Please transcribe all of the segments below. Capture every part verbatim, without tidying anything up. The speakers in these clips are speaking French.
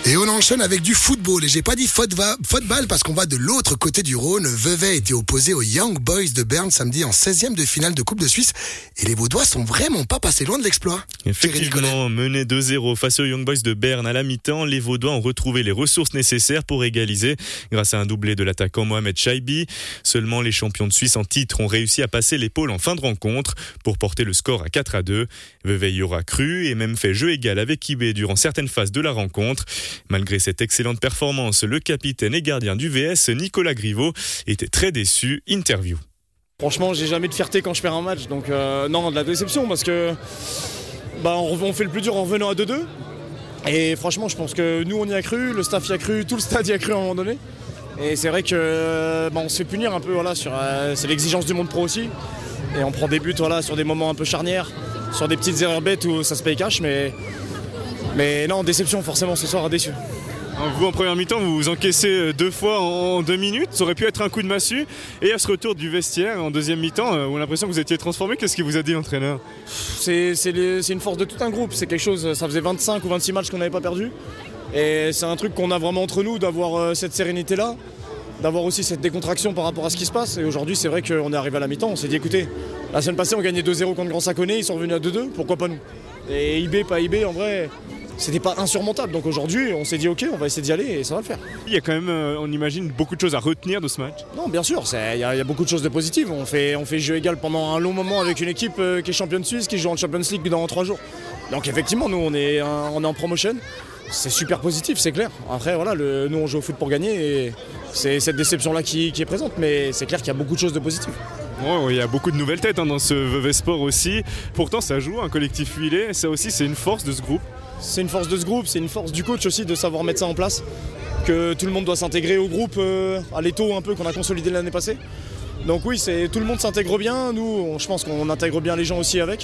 Et on enchaîne avec du football. Et j'ai pas dit football parce qu'on va de l'autre côté du Rhône. Vevey était opposé aux Young Boys de Berne samedi en seizième de finale de Coupe de Suisse. Et les Vaudois sont vraiment pas passés loin de l'exploit. Effectivement, menés deux zéro face aux Young Boys de Berne à la mi-temps, les Vaudois ont retrouvé les ressources nécessaires pour égaliser grâce à un doublé de l'attaquant Mohamed Chaibi. Seulement les champions de Suisse en titre ont réussi à passer l'épaule en fin de rencontre pour porter le score à quatre à deux. Vevey y aura cru et même fait jeu égal avec I B durant certaines phases de la rencontre. Malgré cette excellente performance, le capitaine et gardien du V S, Nicolas Griveau, était très déçu. Interview. Franchement, j'ai jamais de fierté quand je perds un match, donc euh, non, de la déception parce que bah, on, on fait le plus dur en revenant à deux deux. Et franchement, je pense que nous on y a cru, le staff y a cru, tout le stade y a cru à un moment donné. Et c'est vrai que bah, on se fait punir un peu, voilà, sur, euh, c'est l'exigence du monde pro aussi. Et on prend des buts voilà, sur des moments un peu charnières, sur des petites erreurs bêtes où ça se paye cash, mais, mais non, déception forcément ce soir, déçu. Vous, en première mi-temps, vous vous encaissez deux fois en deux minutes. Ça aurait pu être un coup de massue. Et à ce retour du vestiaire, en deuxième mi-temps, on a l'impression que vous étiez transformé. Qu'est-ce qu'il vous a dit, l'entraîneur ? c'est, c'est, les, c'est une force de tout un groupe. C'est quelque chose, ça faisait vingt-cinq ou vingt-six matchs qu'on n'avait pas perdu. Et c'est un truc qu'on a vraiment entre nous, d'avoir cette sérénité-là, d'avoir aussi cette décontraction par rapport à ce qui se passe. Et aujourd'hui, c'est vrai qu'on est arrivé à la mi-temps. On s'est dit, écoutez, la semaine passée, on gagnait deux zéro contre Grand Saconnet. Ils sont revenus à deux deux. Pourquoi pas nous ? Et I B, pas I B, en vrai... C'était pas insurmontable, donc aujourd'hui on s'est dit ok, on va essayer d'y aller et ça va le faire. Il y a quand même, on imagine, beaucoup de choses à retenir de ce match. Non, bien sûr, il y, y a beaucoup de choses de positives. On fait, on fait jeu égal pendant un long moment avec une équipe euh, qui est championne suisse, qui joue en Champions League dans trois jours. Donc effectivement, nous on est, on est en promotion, c'est super positif, c'est clair. Après voilà, le, nous on joue au foot pour gagner et c'est cette déception-là qui, qui est présente, mais c'est clair qu'il y a beaucoup de choses de positives. Oh, il y a beaucoup de nouvelles têtes hein, dans ce Vevey Sport aussi. Pourtant ça joue, un collectif huilé, ça aussi c'est une force de ce groupe. C'est une force de ce groupe, c'est une force du coach aussi de savoir mettre ça en place, que tout le monde doit s'intégrer au groupe euh, à l'étau un peu qu'on a consolidé l'année passée. Donc oui, c'est, tout le monde s'intègre bien, nous on, je pense qu'on intègre bien les gens aussi avec.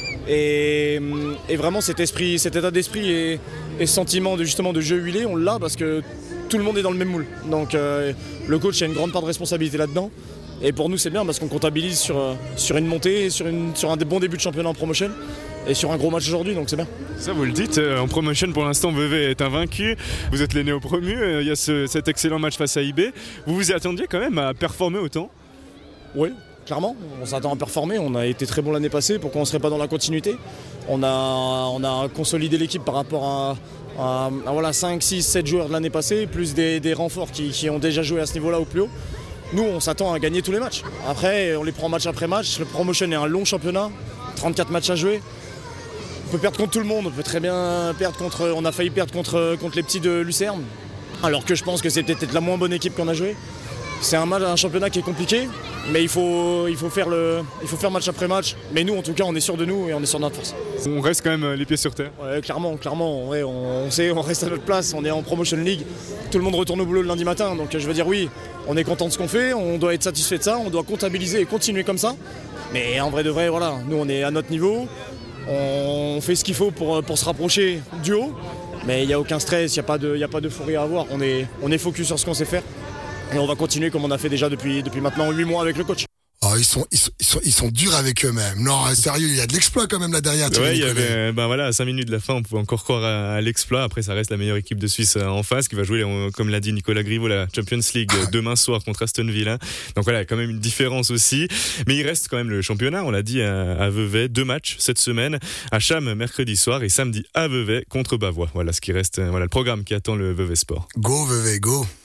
Et, et vraiment cet esprit, cet état d'esprit et, et ce sentiment de, justement, de jeu huilé, on l'a parce que tout le monde est dans le même moule. Donc euh, le coach a une grande part de responsabilité là-dedans. Et pour nous c'est bien parce qu'on comptabilise sur, sur une montée, sur, une, sur un bon début de championnat en promotion. Et sur un gros match aujourd'hui, donc c'est bien. Ça vous le dites, en promotion pour l'instant Vevey est invaincu, vous êtes les néo-promus, il y a ce, cet excellent match face à I B. Vous vous y attendiez quand même à performer autant ? Oui, clairement, on s'attend à performer, on a été très bon l'année passée, pourquoi on ne serait pas dans la continuité ? On a, on a consolidé l'équipe par rapport à, à, à voilà, cinq, six, sept joueurs de l'année passée, plus des, des renforts qui, qui ont déjà joué à ce niveau-là au plus haut. Nous, on s'attend à gagner tous les matchs. Après, on les prend match après match, le promotion est un long championnat, trente-quatre matchs à jouer. On peut perdre contre tout le monde, on peut très bien perdre contre... On a failli perdre contre, contre les petits de Lucerne, alors que je pense que c'est peut-être la moins bonne équipe qu'on a joué. C'est un, match, un championnat qui est compliqué, mais il faut, il, faut faire le, il faut faire match après match. Mais nous, en tout cas, on est sûr de nous et on est sûr de notre force. On reste quand même les pieds sur terre. Ouais, clairement, clairement. Ouais, on, on sait, on reste à notre place, on est en Promotion League. Tout le monde retourne au boulot le lundi matin, donc je veux dire oui, on est content de ce qu'on fait, on doit être satisfait de ça, on doit comptabiliser et continuer comme ça. Mais en vrai de vrai, voilà, nous on est à notre niveau. On fait ce qu'il faut pour, pour se rapprocher du haut, mais il n'y a aucun stress, il n'y a pas de, y a pas de fou rire à avoir. On est, on est focus sur ce qu'on sait faire et on va continuer comme on a fait déjà depuis, depuis maintenant huit mois avec le coach. Oh, ils sont, ils sont, ils sont, ils sont durs avec eux-mêmes. Non, sérieux, il y a de l'exploit quand même là derrière. Ouais, il y avait, ben voilà, à cinq minutes de la fin, on pouvait encore croire à, à l'exploit. Après, ça reste la meilleure équipe de Suisse en face, qui va jouer, comme l'a dit Nicolas Griveau, la Champions League demain soir contre Aston Villa. Donc voilà, il y a quand même une différence aussi. Mais il reste quand même le championnat. On l'a dit à, à Vevey, deux matchs cette semaine. À Cham, mercredi soir, et samedi à Vevey contre Bavois. Voilà ce qui reste, voilà le programme qui attend le Vevey Sport. Go Vevey, go.